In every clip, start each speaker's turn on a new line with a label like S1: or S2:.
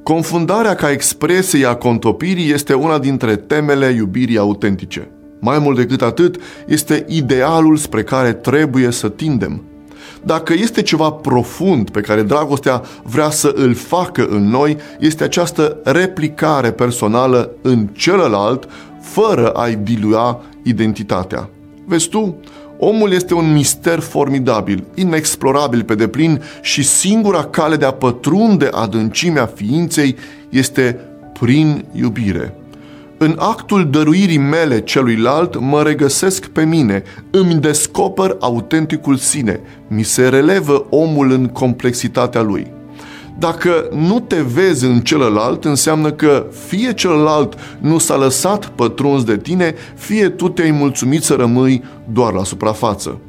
S1: Confundarea ca expresie a contopirii este una dintre temele iubirii autentice. Mai mult decât atât, este idealul spre care trebuie să tindem. Dacă este ceva profund pe care dragostea vrea să îl facă în noi, este această replicare personală în celălalt, fără a-i dilua identitatea. Vezi tu, omul este un mister formidabil, inexplorabil pe deplin și singura cale de a pătrunde adâncimea ființei este prin iubire. În actul dăruirii mele celuilalt mă regăsesc pe mine, îmi descoper autenticul sine, mi se relevă omul în complexitatea lui. Dacă nu te vezi în celălalt, înseamnă că fie celălalt nu s-a lăsat pătruns de tine, fie tu te-ai mulțumit să rămâi doar la suprafață.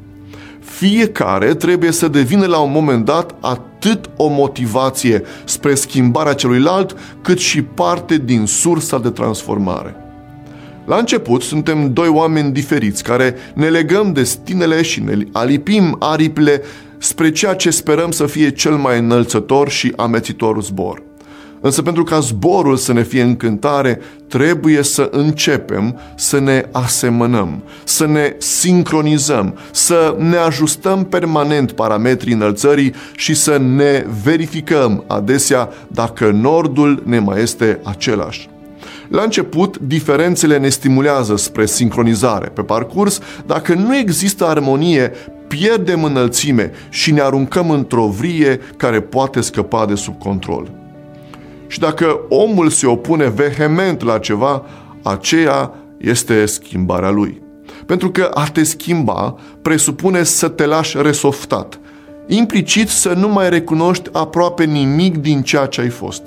S1: Fiecare trebuie să devină la un moment dat atât o motivație spre schimbarea celuilalt, cât și parte din sursa de transformare. La început suntem doi oameni diferiți care ne legăm destinele și ne alipim aripile spre ceea ce sperăm să fie cel mai înălțător și amețitor zbor. Însă pentru ca zborul să ne fie încântare, trebuie să începem să ne asemănăm, să ne sincronizăm, să ne ajustăm permanent parametrii înălțării și să ne verificăm adesea dacă nordul ne mai este același. La început, diferențele ne stimulează spre sincronizare. Pe parcurs, dacă nu există armonie, pierdem înălțime și ne aruncăm într-o vrie care poate scăpa de sub control. Și dacă omul se opune vehement la ceva, aceea este schimbarea lui. Pentru că a te schimba presupune să te lași resoftat, implicit să nu mai recunoști aproape nimic din ceea ce ai fost.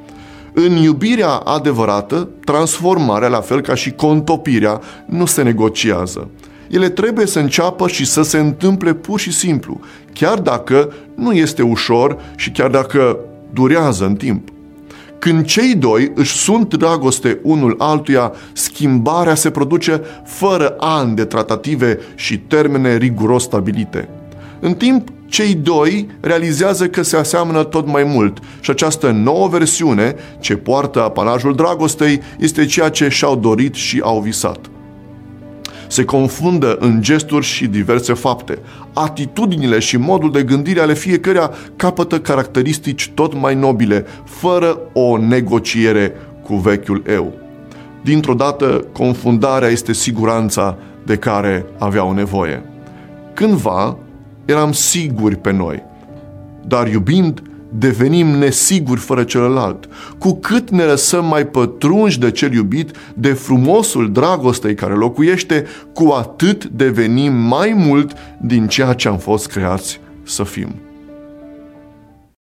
S1: În iubirea adevărată, transformarea, la fel ca și contopirea, nu se negociază. Ele trebuie să înceapă și să se întâmple pur și simplu, chiar dacă nu este ușor și chiar dacă durează în timp. Când cei doi își sunt dragoste unul altuia, schimbarea se produce fără ani de tratative și termene riguros stabilite. În timp, cei doi realizează că se aseamănă tot mai mult și această nouă versiune, ce poartă apanajul dragostei, este ceea ce și-au dorit și au visat. Se confundă în gesturi și diverse fapte. Atitudinile și modul de gândire ale fiecăruia capătă caracteristici tot mai nobile, fără o negociere cu vechiul eu. Dintr-o dată, confundarea este siguranța de care aveau nevoie. Cândva eram siguri pe noi, dar iubind, devenim nesiguri fără celălalt. Cu cât ne lăsăm mai pătrunși de cel iubit, de frumosul dragostei care locuiește, cu atât devenim mai mult din ceea ce am fost creați să fim.